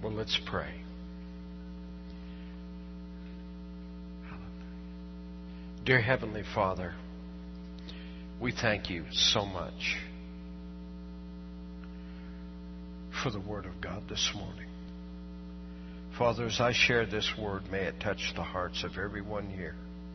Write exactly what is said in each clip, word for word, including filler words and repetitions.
Well, let's pray. Dear Heavenly Father, we thank you so much for the Word of God this morning. Father, as I share this Word, may it touch the hearts of everyone here.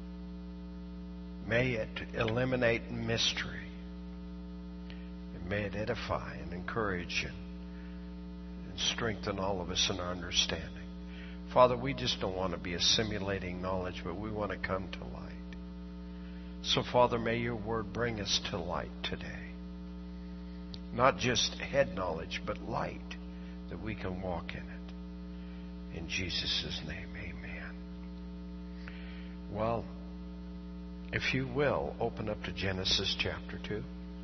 May it eliminate mystery. And may it edify and encourage and, and strengthen all of us in our understanding. Father, we just don't want to be assimilating knowledge, but we want to come to light. So, Father, may your Word bring us to light today. Not just head knowledge, but light, that we can walk in it. In Jesus' name, amen. Well, if you will, open up to Genesis chapter two.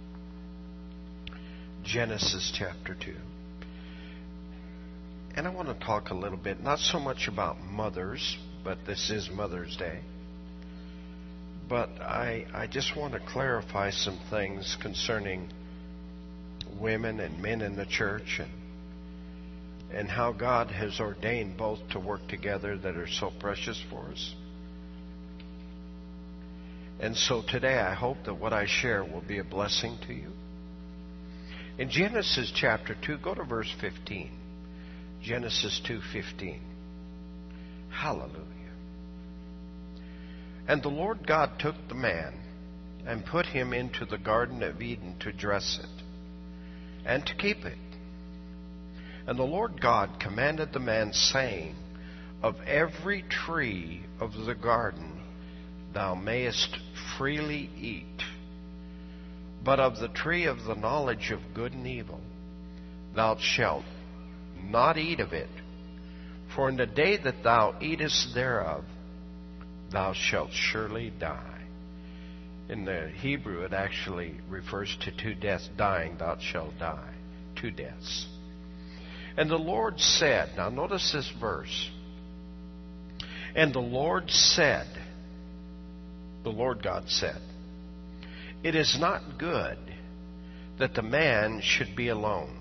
Genesis chapter two. And I want to talk a little bit, not so much about mothers, but this is Mother's Day. But I, I just want to clarify some things concerning women and men in the church and, and how God has ordained both to work together that are so precious for us. And so today I hope that what I share will be a blessing to you. In Genesis chapter two, go to verse fifteen. Genesis two fifteen. Hallelujah. And the Lord God took the man and put him into the Garden of Eden to dress it and to keep it. And the Lord God commanded the man, saying, Of every tree of the garden thou mayest freely eat, but of the tree of the knowledge of good and evil thou shalt not eat of it, for in the day that thou eatest thereof thou shalt surely die. In the Hebrew, it actually refers to two deaths. Dying, thou shalt die. Two deaths. And the Lord said, now notice this verse. And the Lord said, the Lord God said, It is not good that the man should be alone.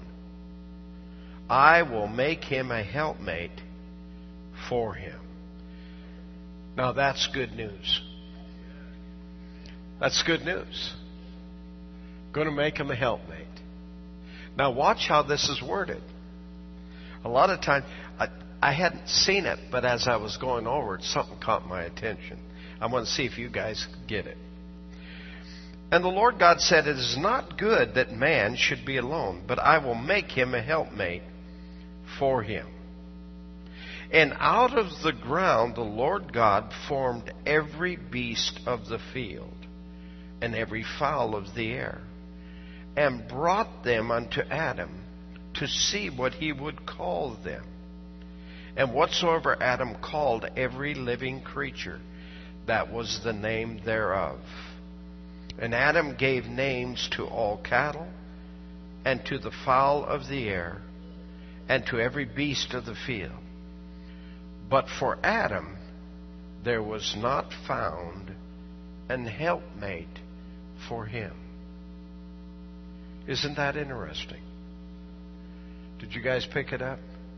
I will make him a helpmate for him. Now that's good news. That's good news. Going to make him a helpmate. Now watch how this is worded. A lot of times, I, I hadn't seen it, but as I was going over it, something caught my attention. I want to see if you guys get it. And the Lord God said, It is not good that man should be alone, but I will make him a helpmate for him. And out of the ground the Lord God formed every beast of the field, and every fowl of the air, and brought them unto Adam, to see what he would call them. And whatsoever Adam called every living creature, that was the name thereof. And Adam gave names to all cattle, and to the fowl of the air, and to every beast of the field. But for Adam there was not found an helpmate for him. Isn't that interesting? Did you guys pick it up?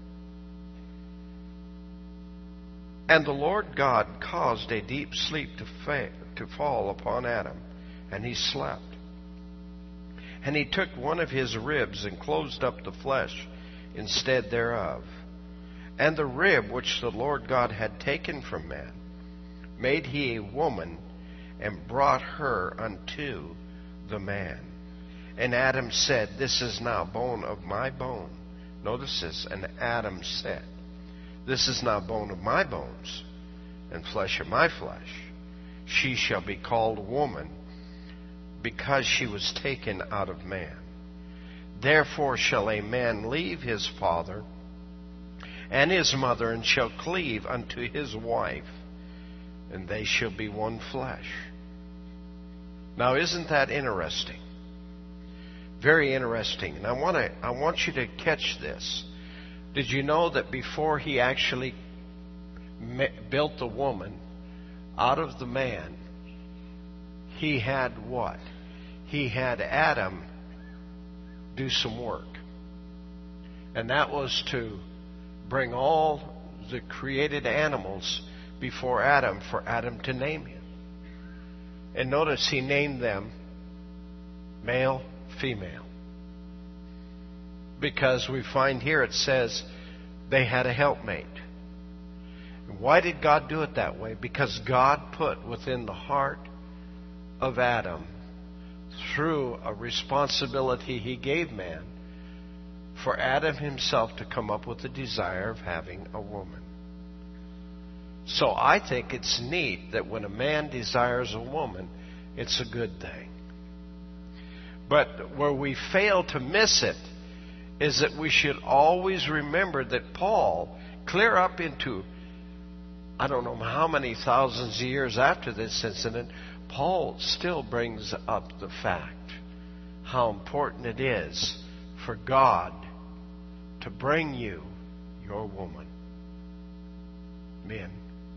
And the Lord God caused a deep sleep to, fa- to fall upon Adam, and he slept. And he took one of his ribs and closed up the flesh instead thereof. And the rib which the Lord God had taken from man made he a woman, and brought her unto the man. And Adam said, This is now bone of my bone. Notice this. And Adam said, This is now bone of my bones, and flesh of my flesh. She shall be called woman, because she was taken out of man. Therefore shall a man leave his father and his mother, and shall cleave unto his wife, and they shall be one flesh. Now, isn't that interesting? Very interesting. And I want to, I want you to catch this. Did you know that before he actually built the woman out of the man, he had what? He had Adam do some work. And that was to bring all the created animals before Adam for Adam to name him. And notice he named them male, female. Because we find here it says they had a helpmate. Why did God do it that way? Because God put within the heart of Adam, through a responsibility he gave man, for Adam himself to come up with the desire of having a woman. So I think it's neat that when a man desires a woman, it's a good thing. But where we fail to miss it is that we should always remember that Paul, clear up into, I don't know how many thousands of years after this incident, Paul still brings up the fact how important it is for God to bring you your woman. Men.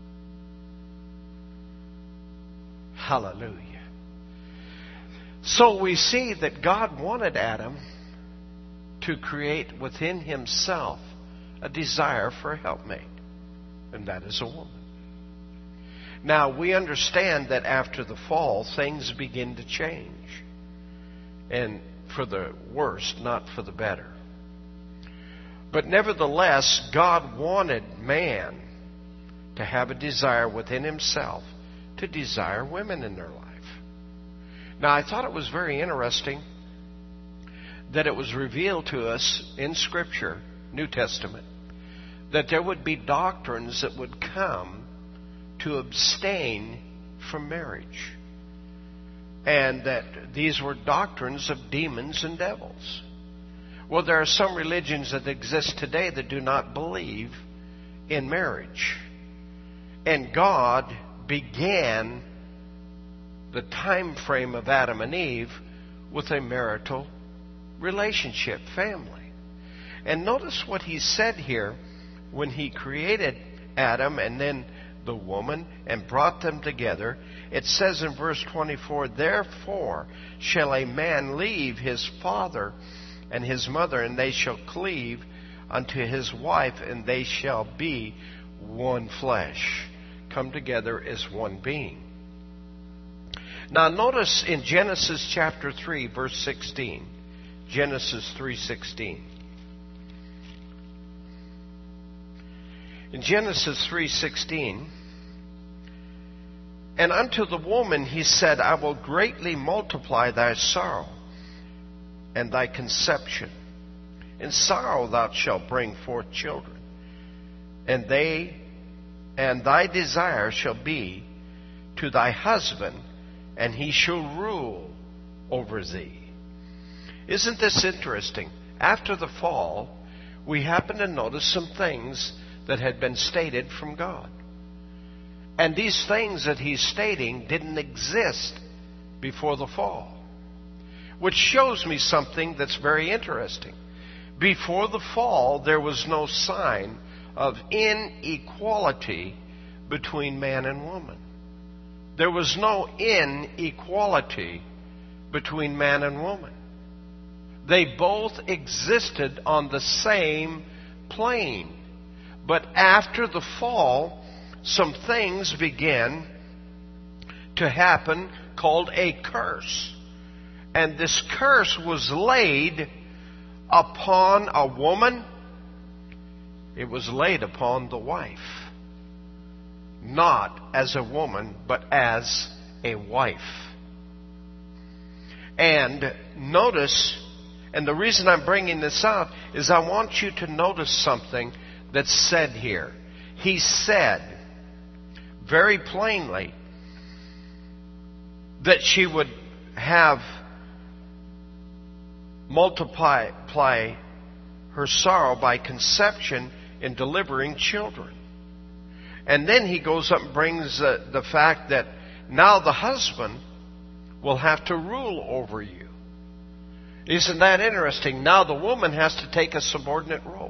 Hallelujah. So we see that God wanted Adam to create within himself a desire for a helpmate, and that is a woman. Now, we understand that after the fall, things begin to change, and for the worse, not for the better. But nevertheless, God wanted man to have a desire within himself to desire women in their life. Now, I thought it was very interesting that it was revealed to us in Scripture, New Testament, that there would be doctrines that would come to abstain from marriage. And that these were doctrines of demons and devils. Well, there are some religions that exist today that do not believe in marriage. And God began the time frame of Adam and Eve with a marital relationship, family. And notice what he said here when he created Adam and then the woman and brought them together. It says in verse twenty-four, "Therefore shall a man leave his father and his mother, and they shall cleave unto his wife, and they shall be one flesh," come together as one being. Now notice in Genesis chapter three, verse sixteen. Genesis three sixteen. In Genesis three sixteen, "And unto the woman he said, I will greatly multiply thy sorrow and thy conception. In sorrow thou shalt bring forth children, and they and thy desire shall be to thy husband, and he shall rule over thee." Isn't this interesting? After the fall, we happen to notice some things that had been stated from God. And these things that he's stating didn't exist before the fall. Which shows me something that's very interesting. Before the fall, there was no sign of inequality between man and woman. There was no inequality between man and woman. They both existed on the same plane. But after the fall, some things began to happen called a curse. And this curse was laid upon a woman. It was laid upon the wife. Not as a woman, but as a wife. And notice, and the reason I'm bringing this out is I want you to notice something that's said here. He said very plainly that she would have multiply her sorrow by conception in delivering children. And then he goes up and brings uh, the fact that now the husband will have to rule over you. Isn't that interesting? Now the woman has to take a subordinate role.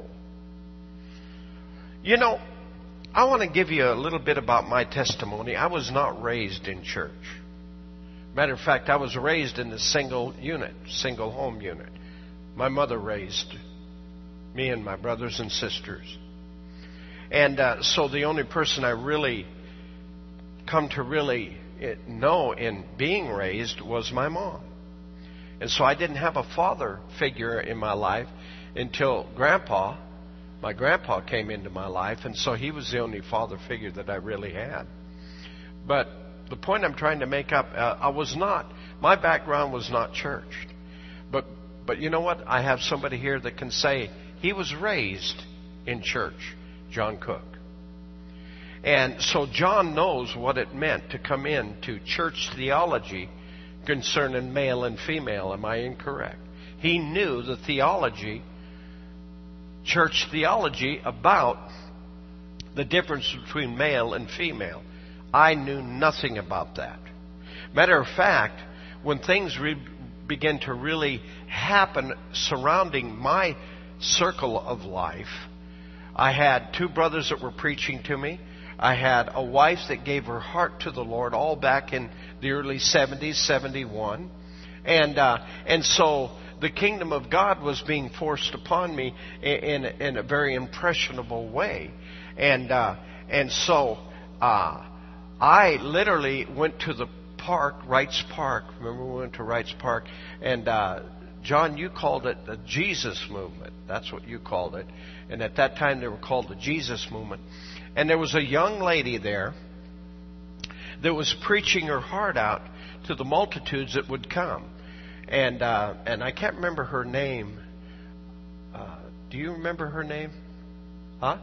You know, I want to give you a little bit about my testimony. I was not raised in church. Matter of fact, I was raised in the single unit, single home unit. My mother raised me and my brothers and sisters And uh, so the only person I really come to really know in being raised was my mom. And so I didn't have a father figure in my life until Grandpa, my grandpa came into my life, and so he was the only father figure that I really had. But the point I'm trying to make up, uh, I was not, my background was not churched. But, but you know what? I have somebody here that can say he was raised in church, John Cook. And so John knows what it meant to come into church theology concerning male and female. Am I incorrect? He knew the theology, church theology, about the difference between male and female. I knew nothing about that. Matter of fact, when things re- began to really happen surrounding my circle of life, I had two brothers that were preaching to me. I had a wife that gave her heart to the Lord all back in the early seventies, seventy-one. And uh, and so the kingdom of God was being forced upon me in, in, in a very impressionable way. And, uh, and so uh, I literally went to the park, Wrights Park. Remember we went to Wrights Park? And uh, John, you called it the Jesus movement. That's what you called it. And at that time they were called the Jesus movement. And there was a young lady there that was preaching her heart out to the multitudes that would come. And uh, and I can't remember her name. Uh, do you remember her name? Huh?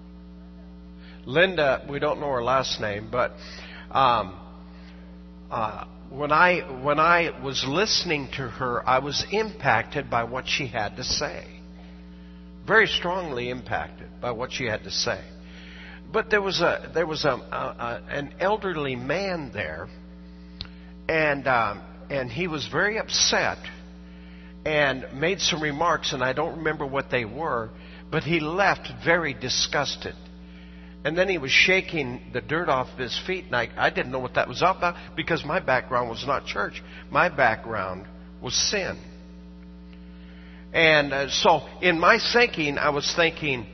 Linda, we don't know her last name, but um, uh, when I when I was listening to her, I was impacted by what she had to say. Very strongly impacted by what she had to say. But there was a there was a, a, a an elderly man there, and um, and he was very upset and made some remarks, and I don't remember what they were, but he left very disgusted. And then he was shaking the dirt off his feet, and I, I didn't know what that was about because my background was not church. My background was sin. And uh, so in my thinking, I was thinking,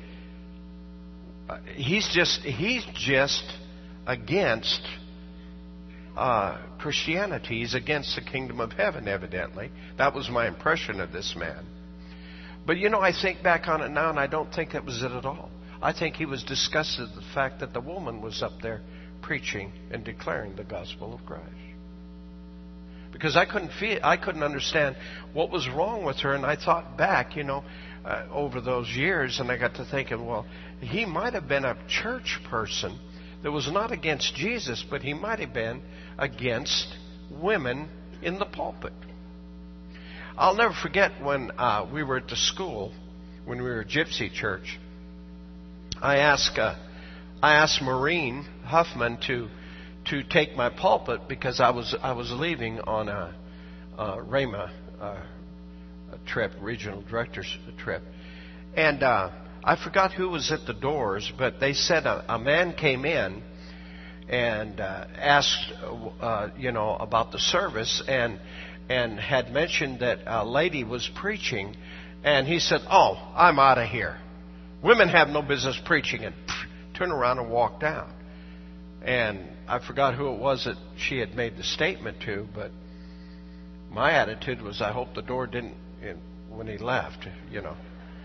He's just he's just against uh, Christianity. He's against the kingdom of heaven, evidently. That was my impression of this man. But, you know, I think back on it now, and I don't think that was it at all. I think he was disgusted at the fact that the woman was up there preaching and declaring the gospel of Christ. Because I couldn't feel, I couldn't understand what was wrong with her, and I thought back, you know, uh, over those years, and I got to thinking, well, he might have been a church person that was not against Jesus, but he might have been against women in the pulpit. I'll never forget when uh, we were at the school, when we were at Gypsy Church. I asked, uh, I asked Maureen Huffman to to take my pulpit because I was I was leaving on a, a Rhema uh, a trip, regional director's trip, and uh, I forgot who was at the doors, but they said a, a man came in and uh, asked, uh, you know, about the service, and and had mentioned that a lady was preaching, and he said, "Oh, I'm out of here. Women have no business preaching," and pff, turned around and walked out. And I forgot who it was that she had made the statement to, but my attitude was, I hope the door didn't, when he left, you know.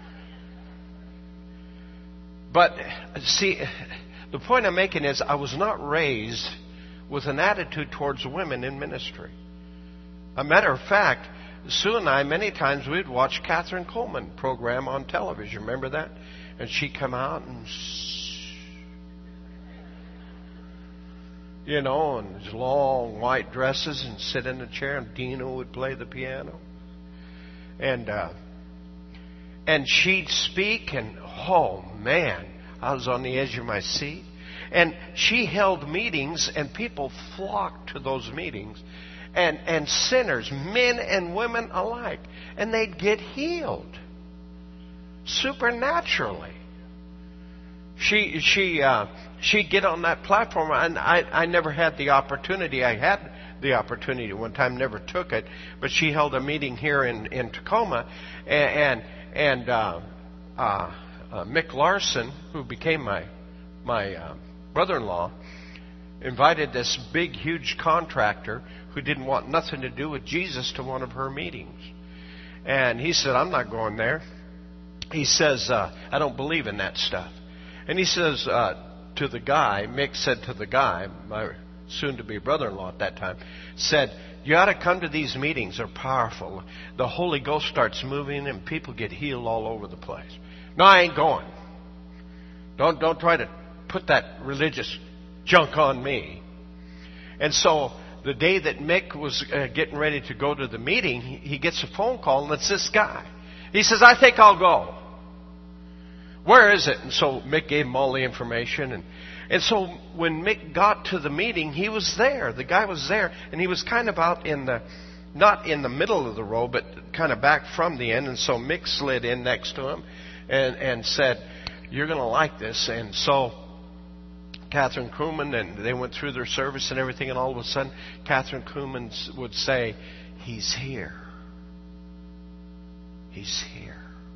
But, see, the point I'm making is I was not raised with an attitude towards women in ministry. A matter of fact, Sue and I, many times, we'd watch Catherine Coleman program on television. Remember that? And she'd come out and, you know, in these long white dresses and sit in a chair, and Dino would play the piano. And uh, and she'd speak, and oh man, I was on the edge of my seat. And she held meetings, and people flocked to those meetings, and and sinners, men and women alike, and they'd get healed supernaturally. She she uh, she'd get on that platform, and I I never had the opportunity. I had the opportunity one time, never took it. But she held a meeting here in, in Tacoma, and and, and uh, uh, uh, Mick Larson, who became my my uh, brother-in-law invited this big, huge contractor who didn't want nothing to do with Jesus to one of her meetings. And he said, I'm not going there. He says, uh, I don't believe in that stuff. And he says uh, to the guy, Mick said to the guy, my soon-to-be brother-in-law at that time, said, you ought to come to these meetings. They're powerful. The Holy Ghost starts moving and people get healed all over the place. No, I ain't going. Don't, don't try to put that religious junk on me. And so the day that Mick was uh, getting ready to go to the meeting, he, he gets a phone call, and it's this guy. He says, I think I'll go. Where is it? And so Mick gave him all the information. And, and so when Mick got to the meeting, he was there. The guy was there. And he was kind of out in the, not in the middle of the row, but kind of back from the end. And so Mick slid in next to him and, and said, you're going to like this. And so Catherine Kuhlman, and they went through their service and everything. And all of a sudden, Catherine Kuhlman would say, he's here. He's here.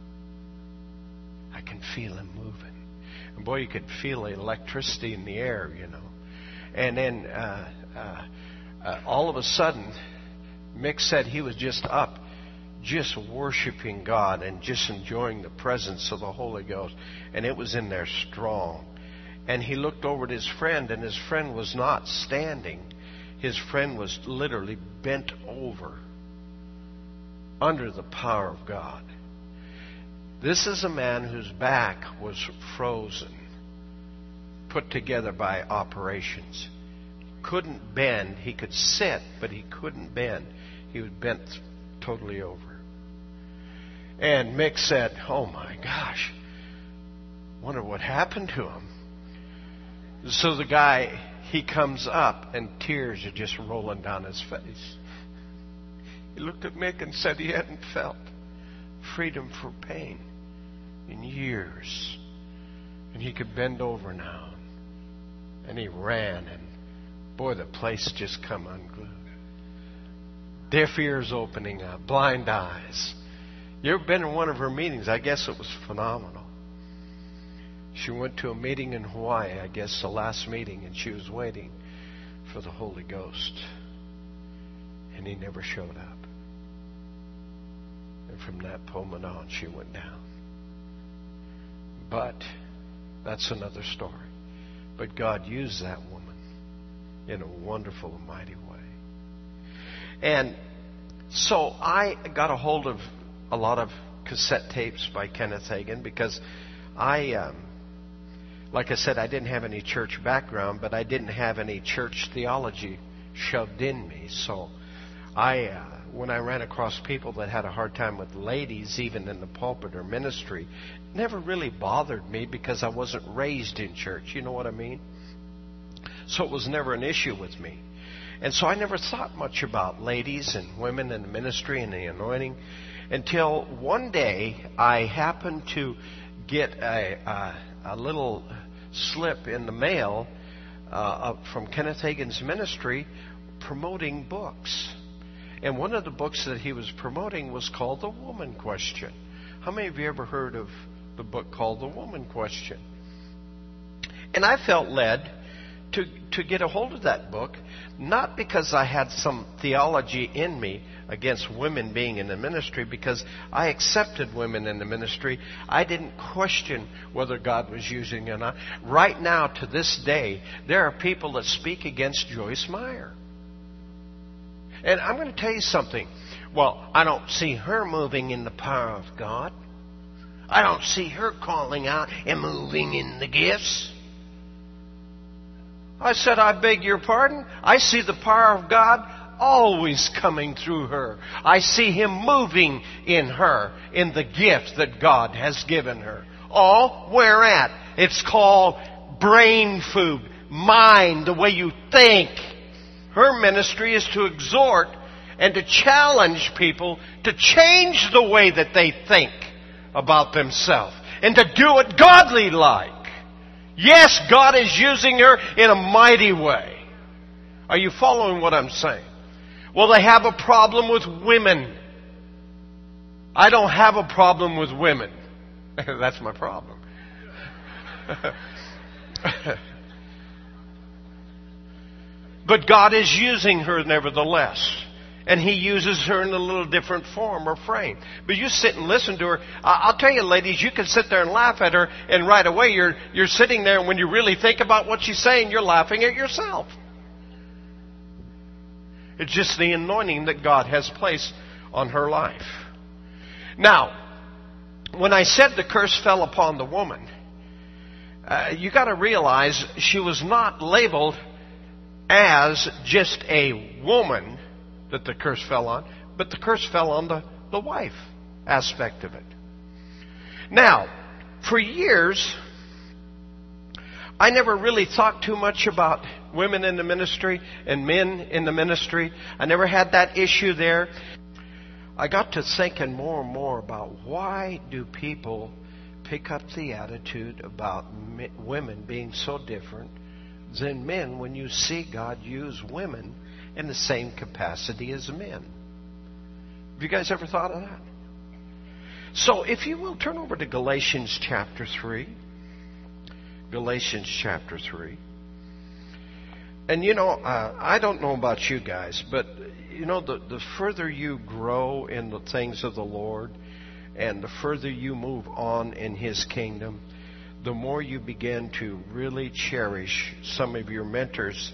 I can feel him moving. And boy, you could feel the electricity in the air, you know. And then uh, uh, uh, all of a sudden, Mick said he was just up, just worshiping God and just enjoying the presence of the Holy Ghost. And it was in there strong. And he looked over at his friend, and his friend was not standing. His friend was literally bent over under the power of God. This is a man whose back was frozen, put together by operations. Couldn't bend. He could sit, but he couldn't bend. He was bent totally over. And Mick said, oh my gosh, wonder what happened to him. So the guy, he comes up, and tears are just rolling down his face. He looked at Mick and said he hadn't felt freedom from pain in years. And he could bend over now. And he ran, and boy, the place just come unglued. Deaf ears opening up, blind eyes. You ever been in one of her meetings? I guess it was phenomenal. She went to a meeting in Hawaii, I guess the last meeting, and she was waiting for the Holy Ghost. And he never showed up. And from that moment on, she went down. But that's another story. But God used that woman in a wonderful and mighty way. And so I got a hold of a lot of cassette tapes by Kenneth Hagin because I, um, like I said, I didn't have any church background, but I didn't have any church theology shoved in me. So I, uh, when I ran across people that had a hard time with ladies, even in the pulpit or ministry, it never really bothered me because I wasn't raised in church. You know what I mean? So it was never an issue with me. And so I never thought much about ladies and women in the ministry and the anointing until one day I happened to get a, a, a little slip in the mail uh, from Kenneth Hagin's ministry promoting books. And one of the books that he was promoting was called The Woman Question. How many of you ever heard of the book called The Woman Question? And I felt led to, to get a hold of that book, not because I had some theology in me against women being in the ministry, because I accepted women in the ministry. I didn't question whether God was using it or not. Right now, to this day, there are people that speak against Joyce Meyer. And I'm going to tell you something. Well, I don't see her moving in the power of God. I don't see her calling out and moving in the gifts. I said, I beg your pardon. I see the power of God always coming through her. I see Him moving in her, in the gift that God has given her. All where at? It's called brain food, mind, the way you think. Her ministry is to exhort and to challenge people to change the way that they think about themselves and to do it godly-like. Yes, God is using her in a mighty way. Are you following what I'm saying? Well, they have a problem with women. I don't have a problem with women. That's my problem. But God is using her nevertheless. And He uses her in a little different form or frame. But you sit and listen to her. I'll tell you, ladies, you can sit there and laugh at her, and right away you're you're sitting there, and when you really think about what she's saying, you're laughing at yourself. It's just the anointing that God has placed on her life. Now, when I said the curse fell upon the woman, uh, you got to realize she was not labeled as just a woman that the curse fell on, but the curse fell on the, the wife aspect of it. Now, for years, I never really thought too much about women in the ministry and men in the ministry. I never had that issue there. I got to thinking more and more about why do people pick up the attitude about women being so different than men when you see God use women in the same capacity as men. Have you guys ever thought of that? So if you will, turn over to Galatians chapter three. Galatians chapter three. And you know, uh, I don't know about you guys, but you know, the, the further you grow in the things of the Lord and the further you move on in His kingdom, the more you begin to really cherish some of your mentors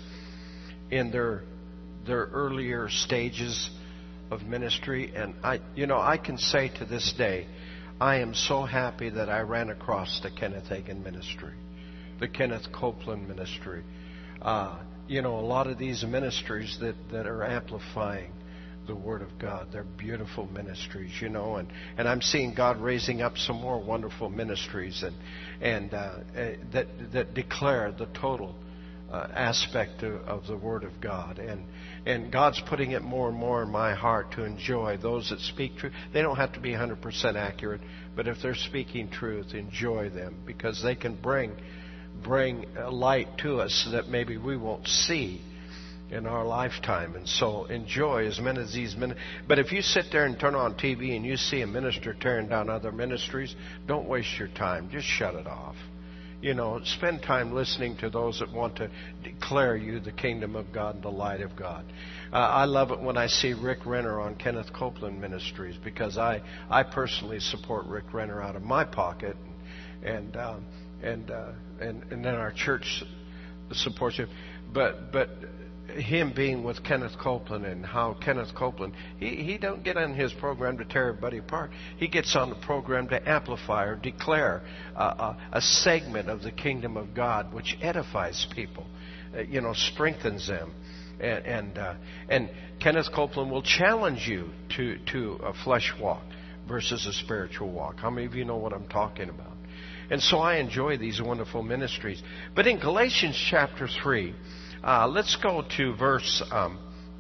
in their their earlier stages of ministry. And I, you know, I can say to this day, I am so happy that I ran across the Kenneth Hagin ministry, the Kenneth Copeland ministry. Uh, you know, a lot of these ministries that, that are amplifying the Word of God, they're beautiful ministries, you know, and, and I'm seeing God raising up some more wonderful ministries and and uh, uh, that that declare the total uh, aspect of, of the Word of God. And and God's putting it more and more in my heart to enjoy those that speak truth. They don't have to be one hundred percent accurate, but if they're speaking truth, enjoy them, because they can bring bring a light to us that maybe we won't see in our lifetime. And so enjoy as many of these ministries. But if you sit there and turn on T V and you see a minister tearing down other ministries, don't waste your time. Just shut it off. You know, spend time listening to those that want to declare you the kingdom of God and the light of God. Uh, I love it when I see Rick Renner on Kenneth Copeland Ministries, because I, I personally support Rick Renner out of my pocket, and um, and, uh, and and then our church supports him. But but him being with Kenneth Copeland, and how Kenneth Copeland, he, he don't get on his program to tear everybody apart. He gets on the program to amplify or declare uh, a, a segment of the kingdom of God which edifies people, uh, you know, strengthens them. And and, uh, and Kenneth Copeland will challenge you to, to a flesh walk versus a spiritual walk. How many of you know what I'm talking about? And so I enjoy these wonderful ministries. But in Galatians chapter three, Uh, let's go to verse. Um,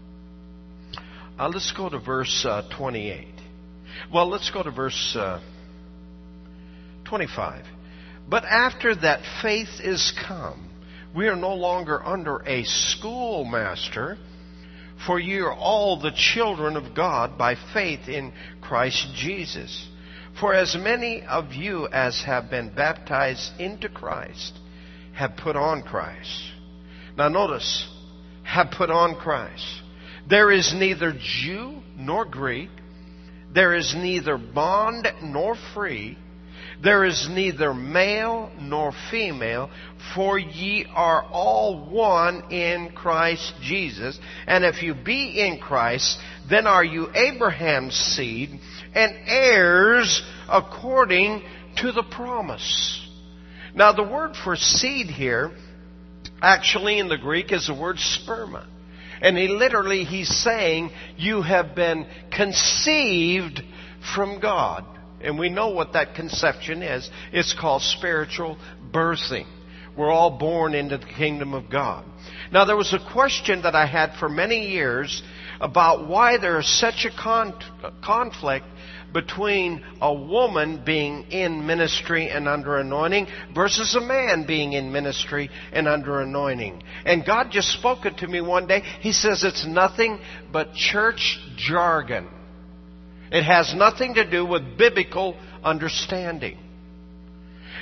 uh, let's go to verse uh, twenty-eight. Well, let's go to verse uh, twenty-five. But after that faith is come, we are no longer under a schoolmaster, for ye are all the children of God by faith in Christ Jesus. For as many of you as have been baptized into Christ have put on Christ. Now notice, have put on Christ. There is neither Jew nor Greek. There is neither bond nor free. There is neither male nor female. For ye are all one in Christ Jesus. And if you be in Christ, then are you Abraham's seed and heirs according to the promise. Now the word for seed here, actually in the Greek, is the word sperma. And he literally, he's saying, you have been conceived from God. And we know what that conception is. It's called spiritual birthing. We're all born into the kingdom of God. Now, there was a question that I had for many years about why there is such a con- conflict between a woman being in ministry and under anointing versus a man being in ministry and under anointing. And God just spoke it to me one day. He says it's nothing but church jargon. It has nothing to do with biblical understanding.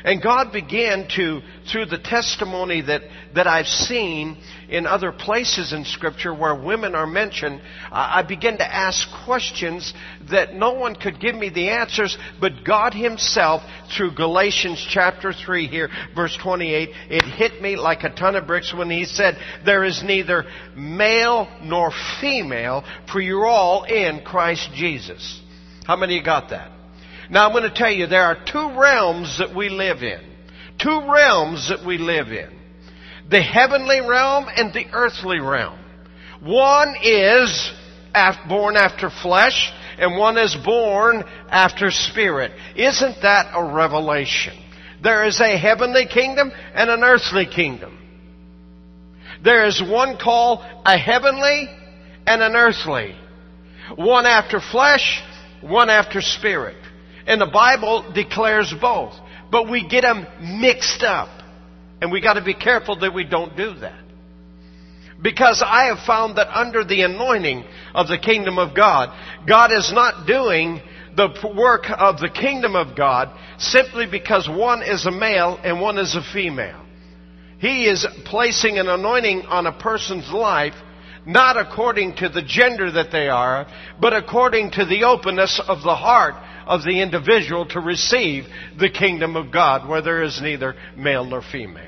And God began to, through the testimony that, that I've seen in other places in Scripture where women are mentioned, I began to ask questions that no one could give me the answers, but God Himself, through Galatians chapter three here, verse twenty-eight, it hit me like a ton of bricks when He said, there is neither male nor female, for you're all in Christ Jesus. How many of you got that? Now I'm going to tell you, there are two realms that we live in. Two realms that we live in. The heavenly realm and the earthly realm. One is born after flesh, and one is born after spirit. Isn't that a revelation? There is a heavenly kingdom and an earthly kingdom. There is one called a heavenly and an earthly. One after flesh, one after spirit. And the Bible declares both. But we get them mixed up. And we got to be careful that we don't do that. Because I have found that under the anointing of the kingdom of God, God is not doing the work of the kingdom of God simply because one is a male and one is a female. He is placing an anointing on a person's life not according to the gender that they are, but according to the openness of the heart of the individual to receive the kingdom of God, where there is neither male nor female.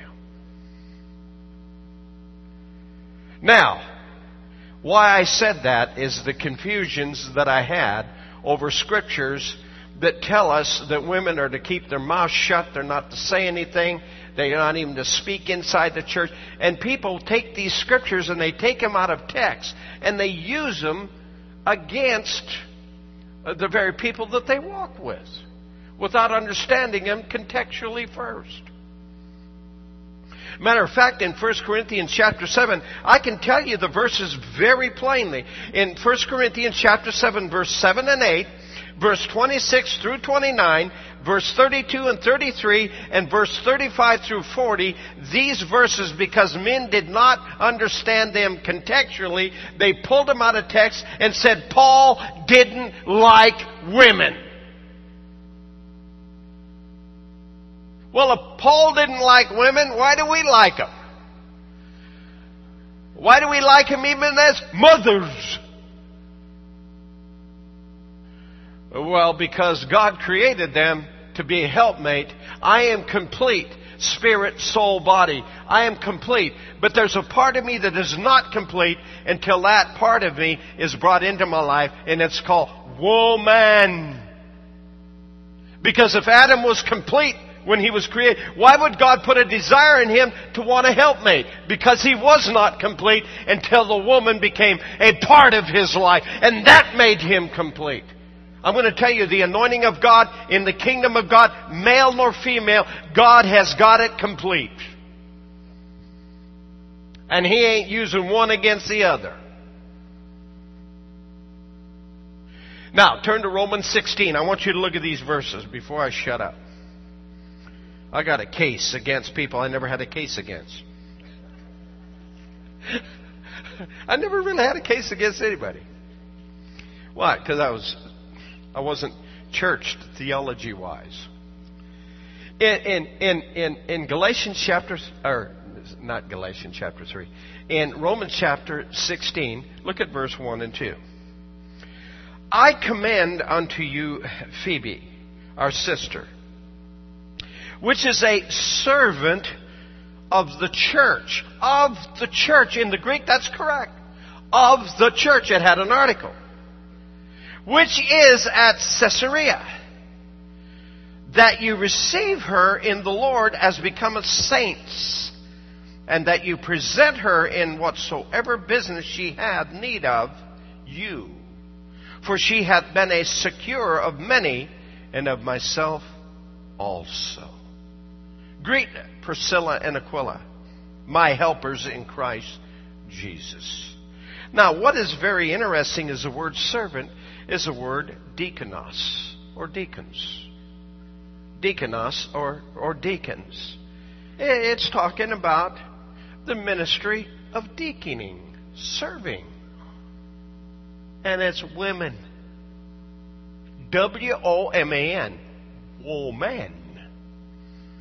Now, why I said that is the confusions that I had over scriptures that tell us that women are to keep their mouths shut, they're not to say anything, they're not even to speak inside the church. And people take these scriptures and they take them out of text and they use them against the very people that they walk with, without understanding them contextually first. Matter of fact, in First Corinthians chapter seven, I can tell you the verses very plainly. In First Corinthians chapter seven, verse seven and eight, verse twenty-six through twenty-nine, verse thirty-two and thirty-three, and verse thirty-five through forty, these verses, because men did not understand them contextually, they pulled them out of text and said Paul didn't like women. Well, if Paul didn't like women, why do we like them? Why do we like them even as mothers? Well, because God created them to be a helpmate. I am complete, spirit, soul, body. I am complete. But there's a part of me that is not complete until that part of me is brought into my life, and it's called woman. Because if Adam was complete when he was created, why would God put a desire in him to want a helpmate? Because he was not complete until the woman became a part of his life, and that made him complete. I'm going to tell you, the anointing of God in the kingdom of God, male nor female, God has got it complete. And He ain't using one against the other. Now, turn to Romans sixteen. I want you to look at these verses before I shut up. I got a case against people I never had a case against. I never really had a case against anybody. Why? Because I was... I wasn't churched theology-wise. In, in, in, in, in Galatians chapter, or not Galatians chapter three, in Romans chapter sixteen, look at verse one and two. I commend unto you Phoebe, our sister, which is a servant of the church. Of the church. In the Greek, that's correct. Of the church. It had an article. Which is at Caesarea, that you receive her in the Lord as becometh saints, and that you present her in whatsoever business she hath need of you. For she hath been a securer of many, and of myself also. Greet Priscilla and Aquila, my helpers in Christ Jesus. Now, what is very interesting is the word servant is the word deaconos, or deacons. Deaconos, or, or deacons. It's talking about the ministry of deaconing, serving. And it's women. W O M A N. Woman.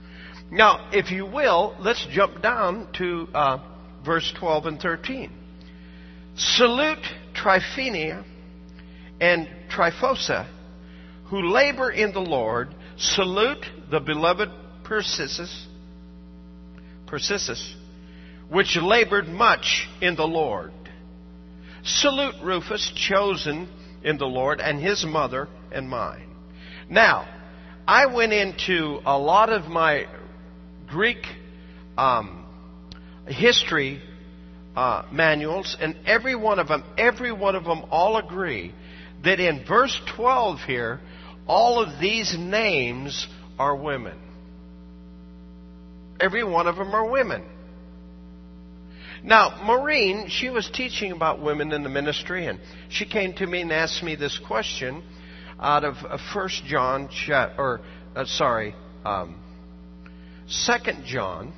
Now, if you will, let's jump down to uh, verse twelve and thirteen. Salute Tryphena and Tryphosa, who labor in the Lord. Salute the beloved Persis, Persis, which labored much in the Lord. Salute Rufus, chosen in the Lord, and his mother and mine. Now, I went into a lot of my Greek um, history uh, manuals, and every one of them, every one of them all agree that in verse twelve here, all of these names are women. Every one of them are women. Now, Maureen, she was teaching about women in the ministry, and she came to me and asked me this question out of First John, or uh, sorry, um, Second John.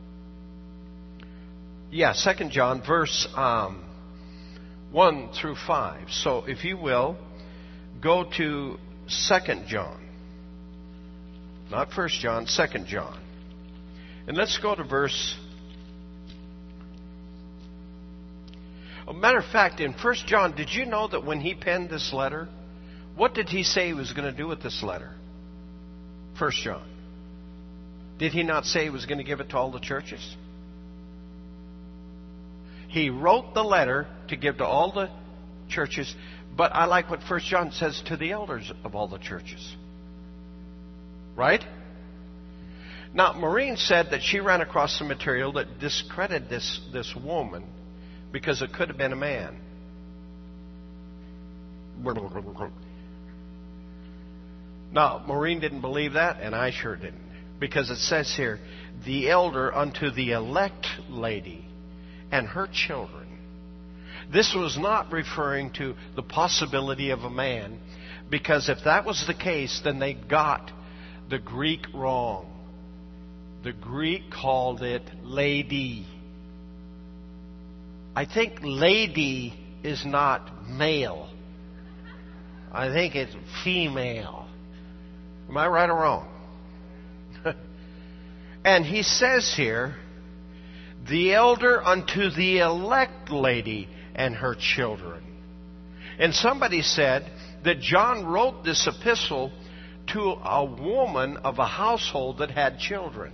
Yeah, Second John, verse um, one through five. So, if you will, go to Second John, not First John, Second John, and let's go to verse. A matter of fact, in First John, did you know that when he penned this letter, what did he say he was going to do with this letter? First John. Did he not say he was going to give it to all the churches? He wrote the letter to give to all the churches, but I like what First John says, to the elders of all the churches. Right? Now, Maureen said that she ran across some material that discredited this, this woman because it could have been a man. Now, Maureen didn't believe that, and I sure didn't. Because it says here, the elder unto the elect lady and her children. This was not referring to the possibility of a man, because if that was the case, then they got the Greek wrong. The Greek called it lady. I think lady is not male. I think it's female. Am I right or wrong? And he says here, the elder unto the elect lady and her children. And somebody said that John wrote this epistle to a woman of a household that had children.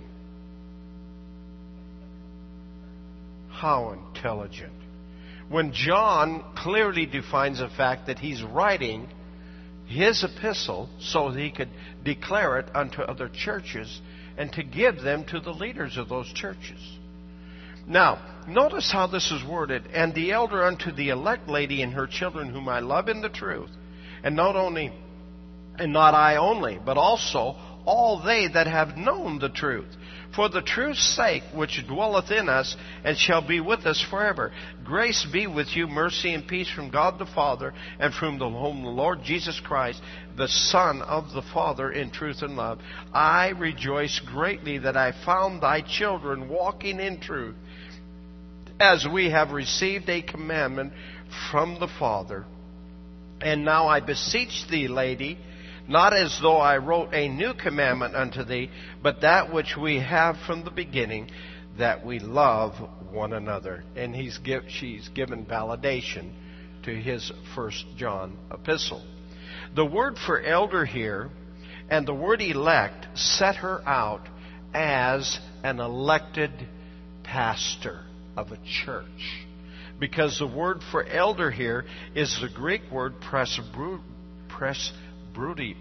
How intelligent. When John clearly defines the fact that he's writing his epistle so that he could declare it unto other churches and to give them to the leaders of those churches. Now, notice how this is worded. And the elder unto the elect lady and her children whom I love in the truth. And not only, and not I only, but also all they that have known the truth. For the truth's sake which dwelleth in us and shall be with us forever. Grace be with you, mercy and peace from God the Father and from the, whom the Lord Jesus Christ, the Son of the Father, in truth and love. I rejoice greatly that I found thy children walking in truth, as we have received a commandment from the Father. And now I beseech thee, lady, not as though I wrote a new commandment unto thee, but that which we have from the beginning, that we love one another. And he's give, she's given validation to his First John epistle. The word for elder here and the word elect set her out as an elected pastor of a church. Because the word for elder here is the Greek word presbru, pres, Brudi,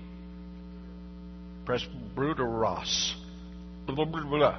presbyteros. Blah, blah, blah.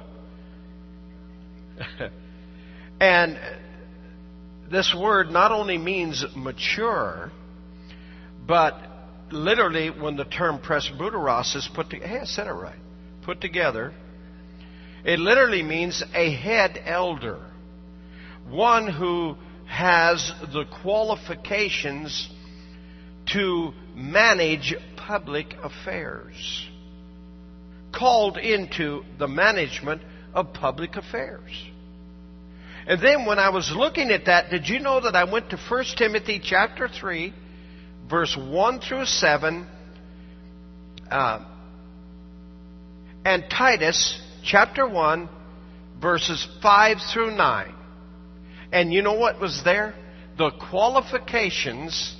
And this word not only means mature, but literally when the term presbyteros is put together, hey, I said it right, put together, it literally means a head elder. One who has the qualifications to manage public affairs. Called into the management of public affairs. And then when I was looking at that, did you know that I went to First Timothy chapter three, verse one through seven, uh, and Titus chapter one, verses five through nine. And you know what was there? The qualifications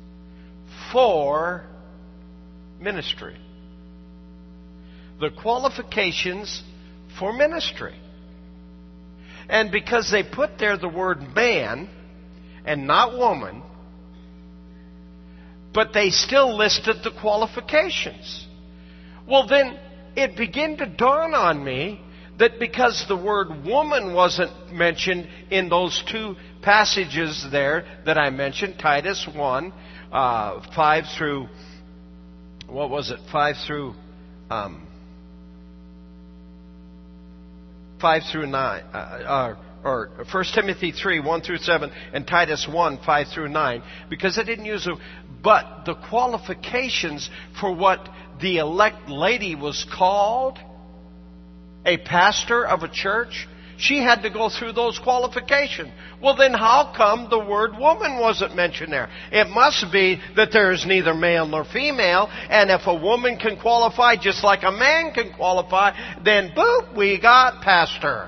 for ministry. The qualifications for ministry. And because they put there the word man and not woman, but they still listed the qualifications. Well, then it began to dawn on me that because the word woman wasn't mentioned in those two passages there that I mentioned, Titus one, uh, five through, what was it, five through, um, five through nine, uh, or First Timothy three, one through seven, and Titus one, five through nine, because I didn't use them. But the qualifications for what the elect lady was called, a pastor of a church, she had to go through those qualifications. Well, then how come the word woman wasn't mentioned there? It must be that there is neither male nor female, and if a woman can qualify just like a man can qualify, then boop, we got pastor.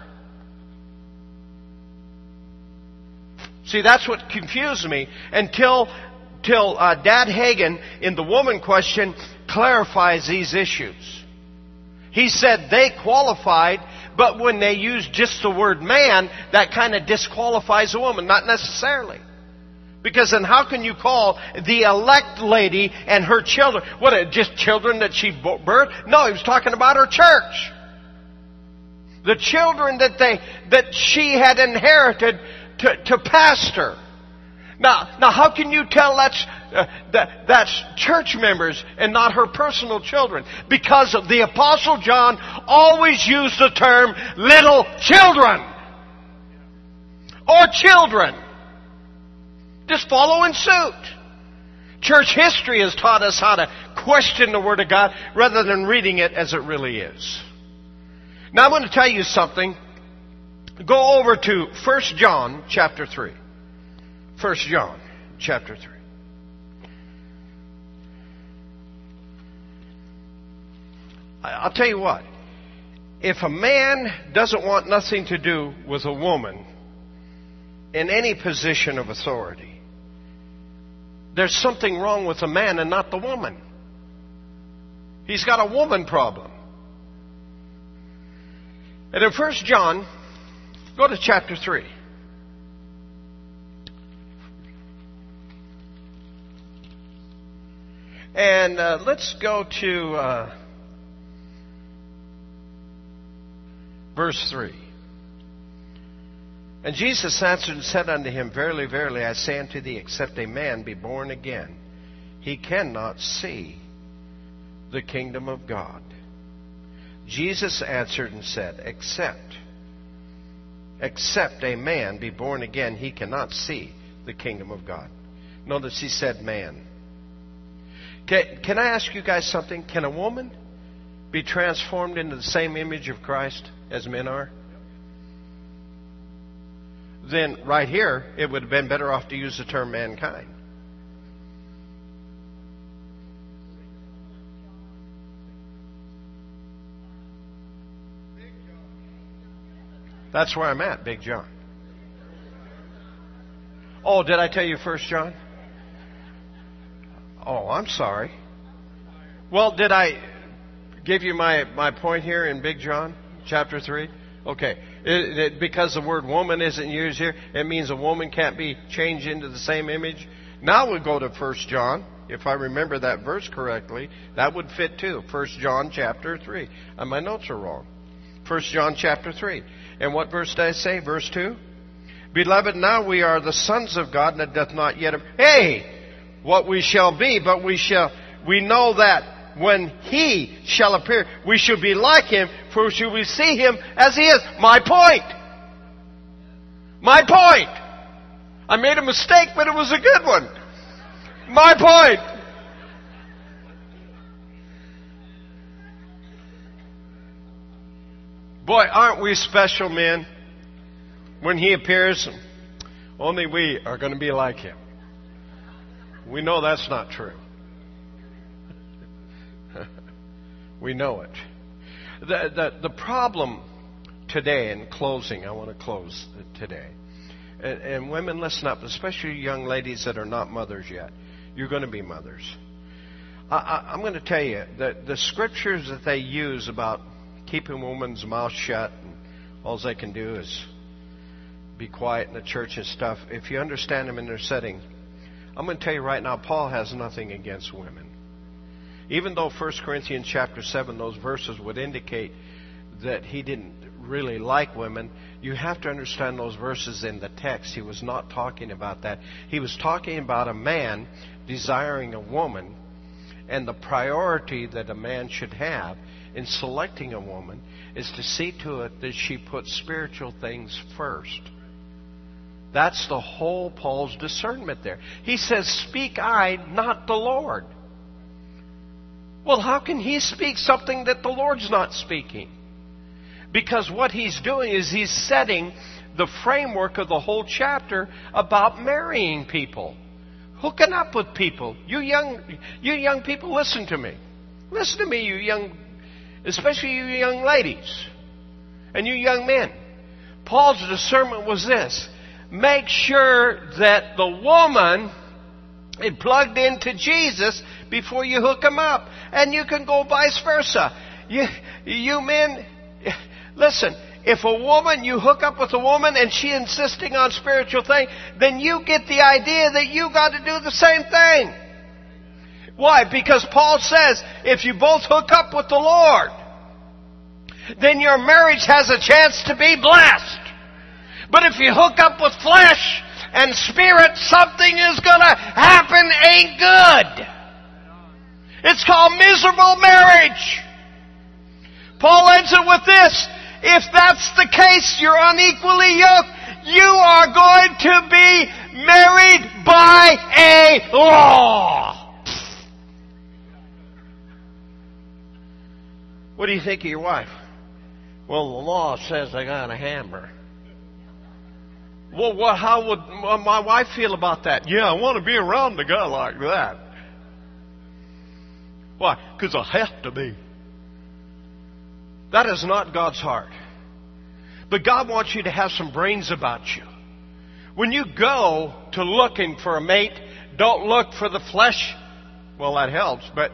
See, that's what confused me until till uh, Dad Hagin in the woman question clarifies these issues. He said they qualified, but when they use just the word man, that kind of disqualifies a woman. Not necessarily. Because then how can you call the elect lady and her children, what, just children that she birthed? No, he was talking about her church. The children that they that she had inherited to, to pastor. Now, now, how can you tell that's uh, that that's church members and not her personal children? Because of the Apostle John always used the term little children or children. Just follow in suit. Church history has taught us how to question the Word of God rather than reading it as it really is. Now, I'm going to tell you something. Go over to First John chapter three. First John chapter three. I'll tell you what. If a man doesn't want nothing to do with a woman in any position of authority, there's something wrong with the man and not the woman. He's got a woman problem. And in First John, go to chapter three. And uh, let's go to uh, verse three. And Jesus answered and said unto him, Verily, verily, I say unto thee, except a man be born again, he cannot see the kingdom of God. Jesus answered and said, Except, except a man be born again, he cannot see the kingdom of God. Notice he said man. Can, can I ask you guys something? Can a woman be transformed into the same image of Christ as men are? Then right here, it would have been better off to use the term mankind. That's where I'm at, Big John. Oh, did I tell you First John? Oh, I'm sorry. Well, did I give you my, my point here in Big John, chapter three? Okay. It, it, because the word woman isn't used here, it means a woman can't be changed into the same image. Now we'll go to First John. If I remember that verse correctly, that would fit too. First John chapter three. And my notes are wrong. First John chapter three. And what verse did I say? Verse two? Beloved, now we are the sons of God, and it doth not yet... Hey! What we shall be, but we shall, we know that when He shall appear, we shall be like Him, for shall we see Him as He is. My point. My point. I made a mistake, but it was a good one. My point. Boy, aren't we special men? When He appears, only we are going to be like Him. We know that's not true. We know it. The, the, the problem today, in closing, I want to close today. And, and women, listen up, especially young ladies that are not mothers yet. You're going to be mothers. I, I, I'm going to tell you that the scriptures that they use about keeping a woman's mouth shut and all they can do is be quiet in the church and stuff, if you understand them in their setting, I'm going to tell you right now, Paul has nothing against women. Even though First Corinthians chapter seven, those verses would indicate that he didn't really like women, you have to understand those verses in the text. He was not talking about that. He was talking about a man desiring a woman, and the priority that a man should have in selecting a woman is to see to it that she puts spiritual things first. That's the whole Paul's discernment there. He says, "Speak I, not the Lord." Well, how can he speak something that the Lord's not speaking? Because what he's doing is he's setting the framework of the whole chapter about marrying people, hooking up with people. You young, you young people, listen to me. Listen to me, you young, especially you young ladies and you young men. Paul's discernment was this: make sure that the woman is plugged into Jesus before you hook them up. And you can go vice versa. You, you men, listen, if a woman, you hook up with a woman and she insisting on spiritual thing, then you get the idea that you got to do the same thing. Why? Because Paul says, if you both hook up with the Lord, then your marriage has a chance to be blessed. But if you hook up with flesh and spirit, something is going to happen ain't good. It's called miserable marriage. Paul ends it with this: if that's the case, you're unequally yoked, you are going to be married by a law. What do you think of your wife? Well, the law says I got a hammer. Well, what, how would my wife feel about that? Yeah, I want to be around a guy like that. Why? Because I have to be. That is not God's heart. But God wants you to have some brains about you. When you go to looking for a mate, don't look for the flesh. Well, that helps, but...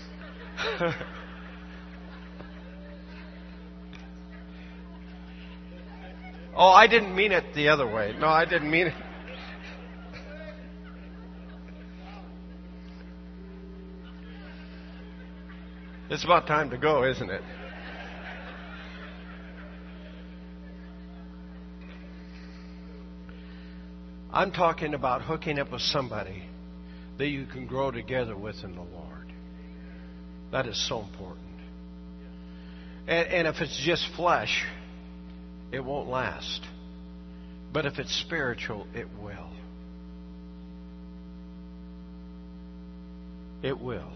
oh, I didn't mean it the other way. No, I didn't mean it. It's about time to go, isn't it? I'm talking about hooking up with somebody that you can grow together with in the Lord. That is so important. And, and if it's just flesh, it won't last. But if it's spiritual, it will. It will.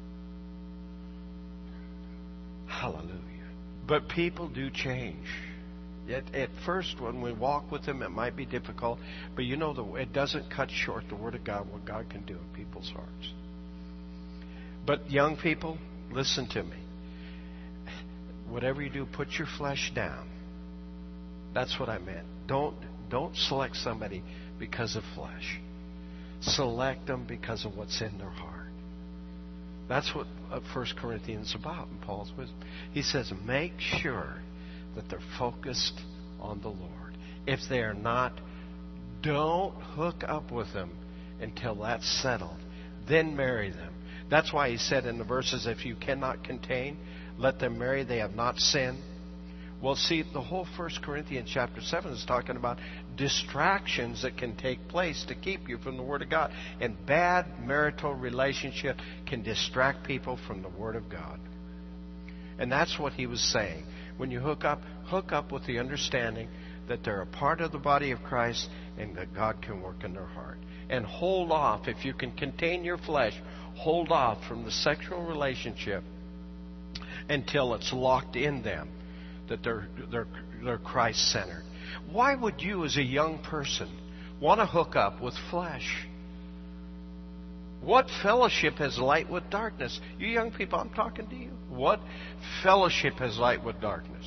Hallelujah. But people do change. At, at first, when we walk with them, it might be difficult. But you know, the, it doesn't cut short the Word of God, what God can do in people's hearts. But young people, listen to me. Whatever you do, put your flesh down. That's what I meant. Don't, don't select somebody because of flesh. Select them because of what's in their heart. That's what First Corinthians is about in Paul's wisdom. He says, make sure that they're focused on the Lord. If they are not, don't hook up with them until that's settled. Then marry them. That's why he said in the verses, if you cannot contain, let them marry, they have not sinned. Well, see, the whole First Corinthians chapter seven is talking about distractions that can take place to keep you from the Word of God. And bad marital relationship can distract people from the Word of God. And that's what he was saying. When you hook up, hook up with the understanding that they're a part of the body of Christ and that God can work in their heart. And hold off, if you can contain your flesh, hold off from the sexual relationship until it's locked in them that they're, they're, they're Christ-centered. Why would you as a young person want to hook up with flesh? What fellowship has light with darkness? You young people, I'm talking to you. What fellowship has light with darkness?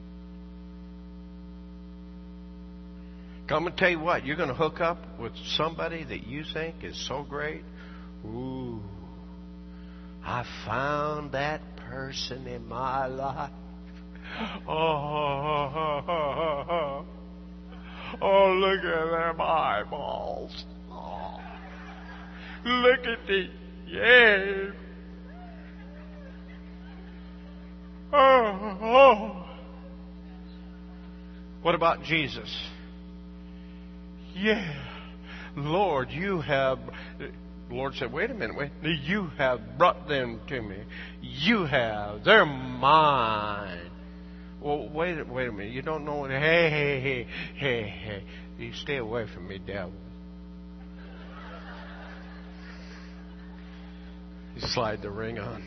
Come and tell you what, you're going to hook up with somebody that you think is so great. Ooh, I found that person in my life. Oh, oh, look at them eyeballs. Oh, look at the, yeah. Oh, oh. What about Jesus? Yeah, Lord, you have... The Lord said, wait a minute, wait. You have brought them to me. You have. They're mine. Well, wait, wait a minute. You don't know what... Hey, hey, hey, hey, hey. You stay away from me, devil. You slide the ring on.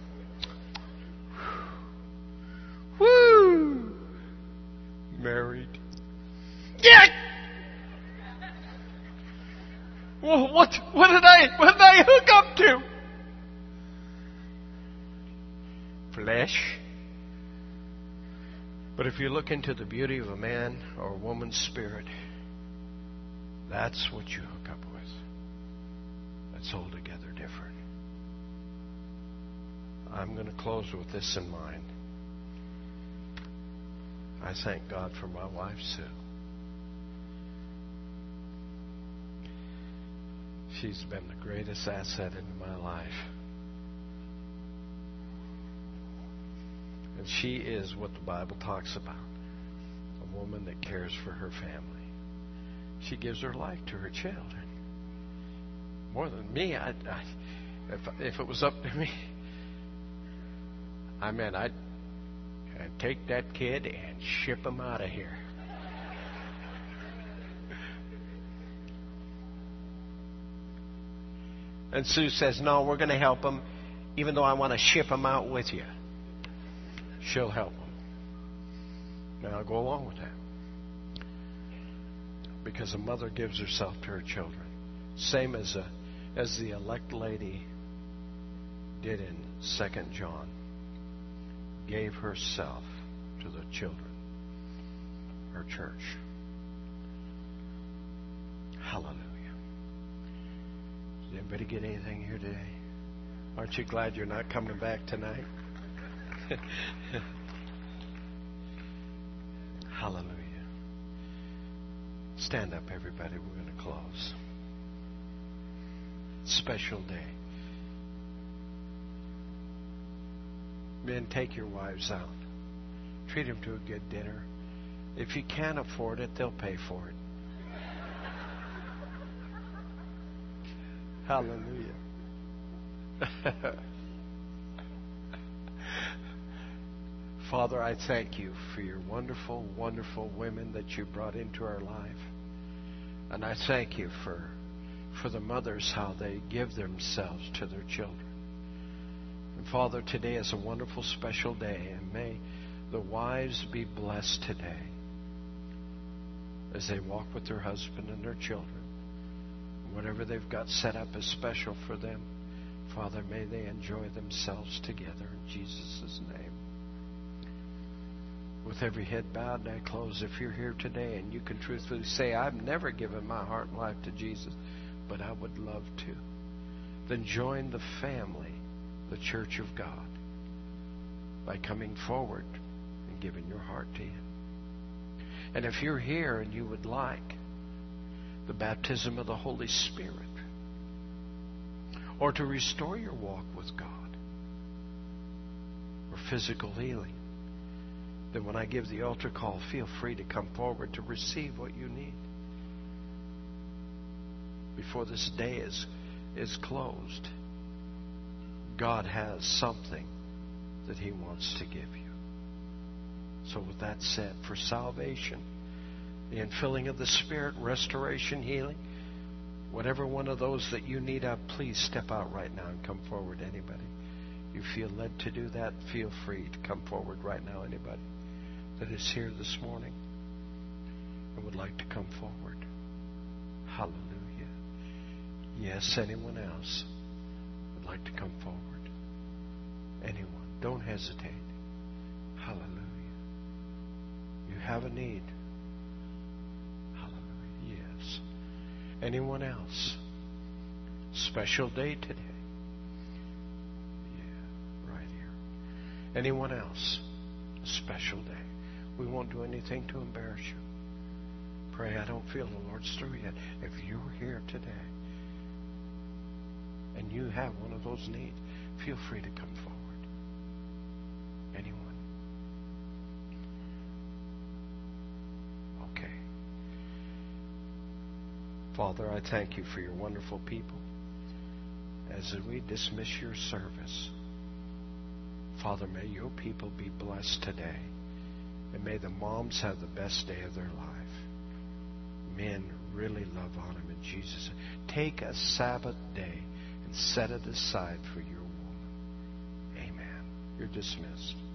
Woo! Married. Yeah! Well, what, what did I, what did I hook up to? Flesh. But if you look into the beauty of a man or a woman's spirit, that's what you hook up with. That's altogether different. I'm going to close with this in mind. I thank God for my wife, Sue. She's been the greatest asset in my life. And she is what the Bible talks about. A woman that cares for her family. She gives her life to her children. More than me, I, I, if, if it was up to me, I mean, I'd, I'd take that kid and ship him out of here. And Sue says, no, we're going to help him, even though I want to ship him out with you. She'll help him. And I'll go along with that. Because a mother gives herself to her children. Same as a, as the elect lady did in Second John. Gave herself to the children. Her church. Hallelujah. Did anybody get anything here today? Aren't you glad you're not coming back tonight? Hallelujah. Stand up, everybody. We're going to close. Special day. Men, take your wives out. Treat them to a good dinner. If you can't afford it, they'll pay for it. Hallelujah. Father, I thank you for your wonderful, wonderful women that you brought into our life. And I thank you for, for the mothers, how they give themselves to their children. And Father, today is a wonderful, special day, and may the wives be blessed today as they walk with their husband and their children. Whatever they've got set up as special for them, Father, may they enjoy themselves together in Jesus' name. With every head bowed and I close, if you're here today and you can truthfully say, I've never given my heart and life to Jesus, but I would love to, then join the family, the Church of God, by coming forward and giving your heart to Him. And if you're here and you would like the baptism of the Holy Spirit, or to restore your walk with God, or physical healing, then when I give the altar call, feel free to come forward to receive what you need before this day is, is closed. God has something that He wants to give you. So with that said, for salvation, the infilling of the Spirit, restoration, healing, whatever one of those that you need of, please step out right now and come forward. Anybody you feel led to do that, feel free to come forward right now. Anybody that is here this morning and would like to come forward. Hallelujah. Yes, anyone else would like to come forward? Anyone? Don't hesitate. Hallelujah. You have a need. Hallelujah. Yes. Anyone else? Special day today. Yeah, right here. Anyone else? A special day. We won't do anything to embarrass you. Pray, I don't feel the Lord's through yet. If you're here today and you have one of those needs, feel free to come forward. Anyone? Okay. Father, I thank you for your wonderful people. As we dismiss your service, Father, may your people be blessed today. And may the moms have the best day of their life. Men really love on them in Jesus. Take a Sabbath day and set it aside for your woman. Amen. You're dismissed.